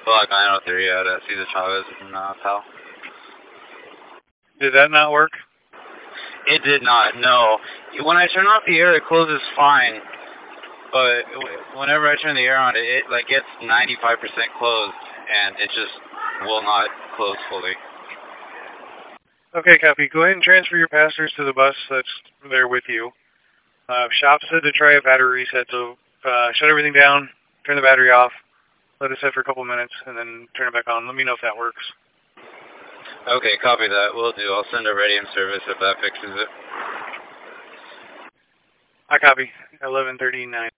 Block 903 out at Cesar Chavez in Pal. Did that not work? It did not, no. When I turn off the air, it closes fine. But whenever I turn the air on, it like gets 95% closed, and it just will not close fully. Okay, copy. Go ahead and transfer your passengers to the bus that's there with you. Shop said to try a battery reset, so shut everything down, turn the battery off, let it set for a couple minutes, and then turn it back on. Let me know if that works. Okay, copy that. Will do. I'll send a ready in service if that fixes it. I copy. 11:39.